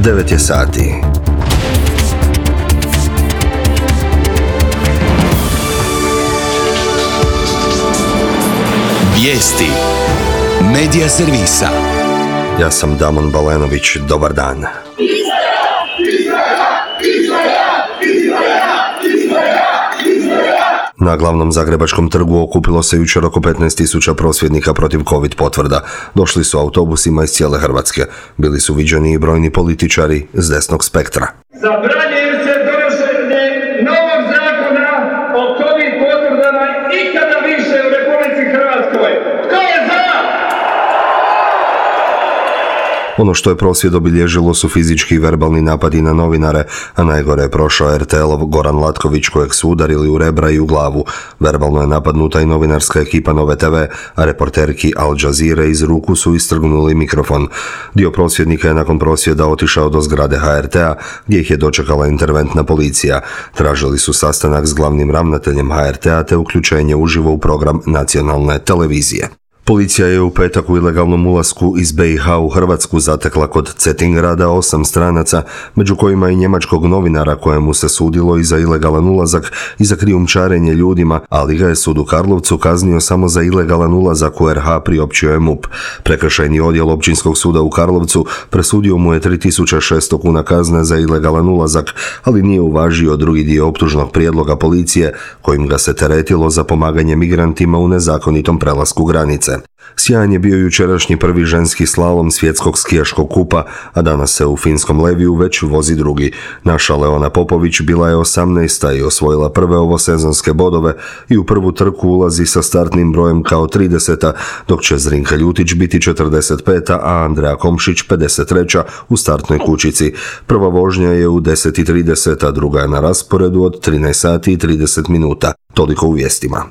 9 je sati. Vijesti Medija servisa. Ja sam Damon Balenović, dobar dan. Na glavnom zagrebačkom trgu okupilo se jučer oko 15.000 prosvjednika protiv COVID potvrda. Došli su autobusima iz cijele Hrvatske. Bili su viđeni i brojni političari s desnog spektra. Zabranjuje se donošenje novog zakona o COVID potvrdama ikada više u Republici Hrvatskoj. Tko je za? Ono što je prosvjed obilježilo su fizički i verbalni napadi na novinare, a najgore je prošao RTL-ov Goran Latković, kojeg su udarili u rebra i u glavu. Verbalno je napadnuta i novinarska ekipa Nove TV, a reporterki Al Jazeere iz ruku su istrgnuli mikrofon. Dio prosvjednika je nakon prosvjeda otišao do zgrade HRT-a, gdje ih je dočekala interventna policija. Tražili su sastanak s glavnim ravnateljem HRT-a te uključenje uživo u program nacionalne televizije. Policija je u petak u ilegalnom ulasku iz BiH u Hrvatsku zatekla kod Cetingrada 8 stranaca, među kojima i njemačkog novinara kojemu se sudilo i za ilegalan ulazak i za krijumčarenje ljudima, ali ga je sud u Karlovcu kaznio samo za ilegalan ulazak u RH, priopćio je MUP. Prekršajni odjel Općinskog suda u Karlovcu presudio mu je 3.600 kuna kazne za ilegalan ulazak, ali nije uvažio drugi dio optužnog prijedloga policije kojim ga se teretilo za pomaganje migrantima u nezakonitom prelasku granice. Sjajan je bio jučerašnji prvi ženski slalom svjetskog skijaškog kupa, a danas se u finskom Leviju već vozi drugi. Naša Leona Popović bila je 18. i osvojila prve ovosezonske bodove i u prvu trku ulazi sa startnim brojem kao 30. dok će Zrinka Ljutić biti 45. a Andreja Komšić 53. u startnoj kućici. Prva vožnja je u 10:30, a druga je na rasporedu od 13 sati i 30 minuta. Toliko u vijestima.